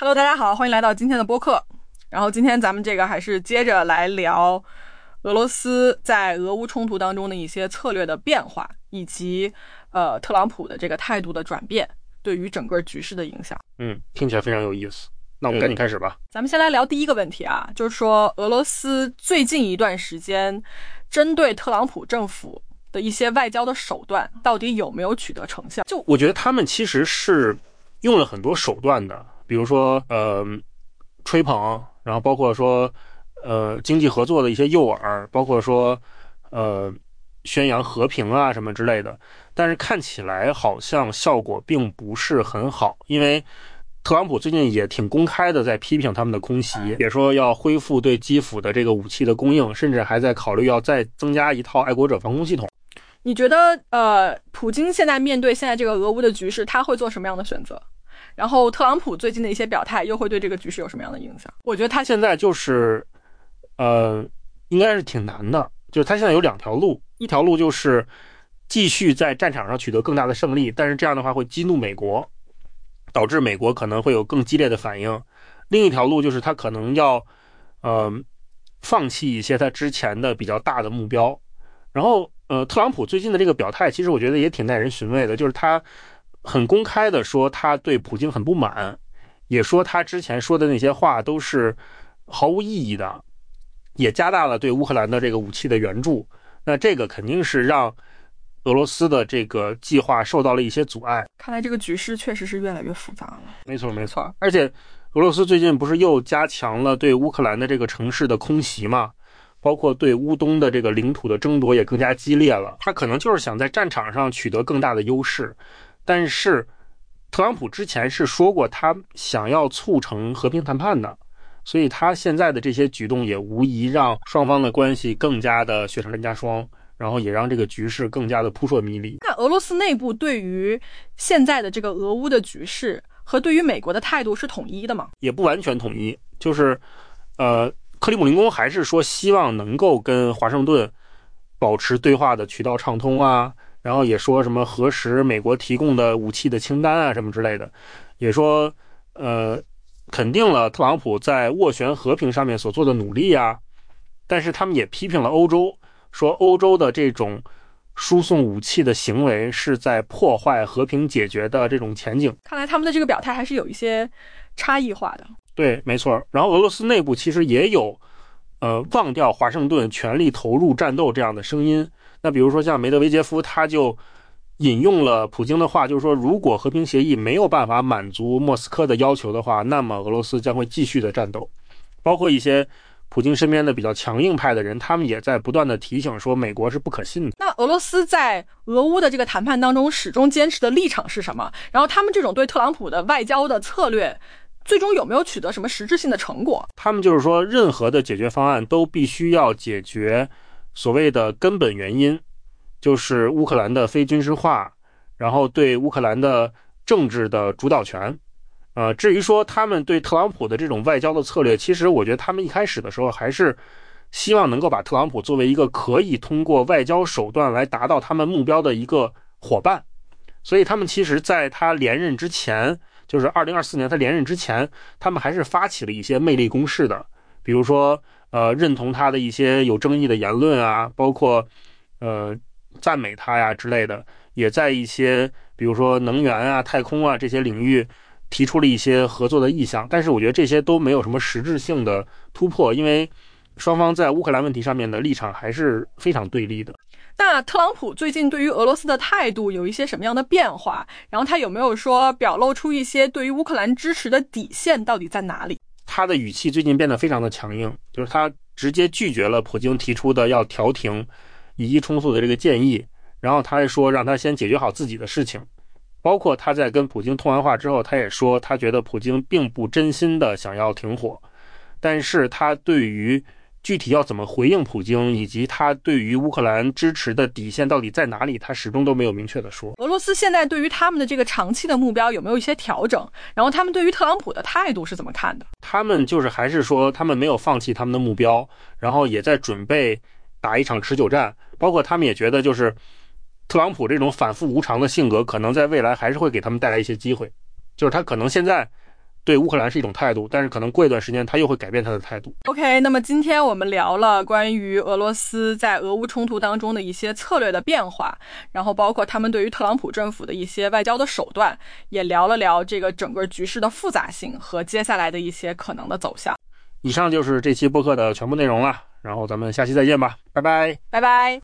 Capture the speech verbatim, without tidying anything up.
Hello， 大家好，欢迎来到今天的播客。然后今天咱们这个还是接着来聊俄罗斯在俄乌冲突当中的一些策略的变化，以及呃特朗普的这个态度的转变对于整个局势的影响。 嗯，听起来非常有意思。那我们赶紧开始吧。 咱们先来聊第一个问题啊，就是说俄罗斯最近一段时间针对特朗普政府的一些外交的手段到底有没有取得成效？ 就我觉得他们其实是用了很多手段的，比如说呃吹捧，然后包括说呃经济合作的一些诱饵，包括说呃宣扬和平啊什么之类的，但是看起来好像效果并不是很好，因为特朗普最近也挺公开的在批评他们的空袭，也说要恢复对基辅的这个武器的供应，甚至还在考虑要再增加一套爱国者防空系统。 你觉得呃，普京现在面对现在这个俄乌的局势，他会做什么样的选择？然后特朗普最近的一些表态又会对这个局势有什么样的影响？我觉得他现在就是呃，应该是挺难的，就是他现在有两条路，一条路就是继续在战场上取得更大的胜利，但是这样的话会激怒美国，导致美国可能会有更激烈的反应。另一条路就是他可能要呃放弃一些他之前的比较大的目标。然后呃，特朗普最近的这个表态其实我觉得也挺耐人寻味的，就是他很公开的说他对普京很不满，也说他之前说的那些话都是毫无意义的，也加大了对乌克兰的这个武器的援助。那这个肯定是让俄罗斯的这个计划受到了一些阻碍。 看来这个局势确实是越来越复杂了。 没错没错，而且俄罗斯最近不是又加强了对乌克兰的这个城市的空袭吗？包括对乌东的这个领土的争夺也更加激烈了。他可能就是想在战场上取得更大的优势，但是特朗普之前是说过他想要促成和平谈判的，所以他现在的这些举动也无疑让双方的关系更加的雪上加霜，然后也让这个局势更加的扑朔迷离。 那俄罗斯内部对于现在的这个俄乌的局势和对于美国的态度是统一的吗？ 也不完全统一，就是呃，克里姆林宫还是说希望能够跟华盛顿保持对话的渠道畅通啊，然后也说什么核实美国提供的武器的清单啊什么之类的，也说呃肯定了特朗普在斡旋和平上面所做的努力啊，但是他们也批评了欧洲，说欧洲的这种输送武器的行为是在破坏和平解决的这种前景。 看来他们的这个表态还是有一些差异化的。 对，没错。然后俄罗斯内部其实也有呃忘掉华盛顿全力投入战斗这样的声音。那比如说像梅德韦杰夫，他就引用了普京的话，就是说如果和平协议没有办法满足莫斯科的要求的话，那么俄罗斯将会继续的战斗。包括一些普京身边的比较强硬派的人，他们也在不断的提醒说美国是不可信的。 那俄罗斯在俄乌的这个谈判当中始终坚持的立场是什么？然后他们这种对特朗普的外交的策略最终有没有取得什么实质性的成果？ 他们就是说任何的解决方案都必须要解决所谓的根本原因，就是乌克兰的非军事化，然后对乌克兰的政治的主导权。呃，至于说他们对特朗普的这种外交的策略，其实我觉得他们一开始的时候还是希望能够把特朗普作为一个可以通过外交手段来达到他们目标的一个伙伴。所以他们其实在他连任之前，就是二零二四年他连任之前，他们还是发起了一些魅力攻势的，比如说呃认同他的一些有争议的言论啊，包括呃赞美他呀之类的，也在一些比如说能源啊、太空啊这些领域提出了一些合作的意向。但是我觉得这些都没有什么实质性的突破，因为双方在乌克兰问题上面的立场还是非常对立的。 那特朗普最近对于俄罗斯的态度有一些什么样的变化？然后他有没有说表露出一些对于乌克兰支持的底线到底在哪里？ 他的语气最近变得非常的强硬，就是他直接拒绝了普京提出的要调停以一冲突的这个建议，然后他还说让他先解决好自己的事情。包括他在跟普京通完话之后，他也说他觉得普京并不真心的想要停火，但是他对于具体要怎么回应普京，以及他对于乌克兰支持的底线到底在哪里，他始终都没有明确的说。 俄罗斯现在对于他们的这个长期的目标有没有一些调整？然后他们对于特朗普的态度是怎么看的？ 他们就是还是说他们没有放弃他们的目标，然后也在准备打一场持久战。包括他们也觉得就是特朗普这种反复无常的性格可能在未来还是会给他们带来一些机会，就是他可能现在对乌克兰是一种态度，但是可能过一段时间他又会改变他的态度。 OK， 那么今天我们聊了关于俄罗斯在俄乌冲突当中的一些策略的变化，然后包括他们对于特朗普政府的一些外交的手段，也聊了聊这个整个局势的复杂性和接下来的一些可能的走向。 以上就是这期播客的全部内容了，然后咱们下期再见吧，拜拜， 拜拜。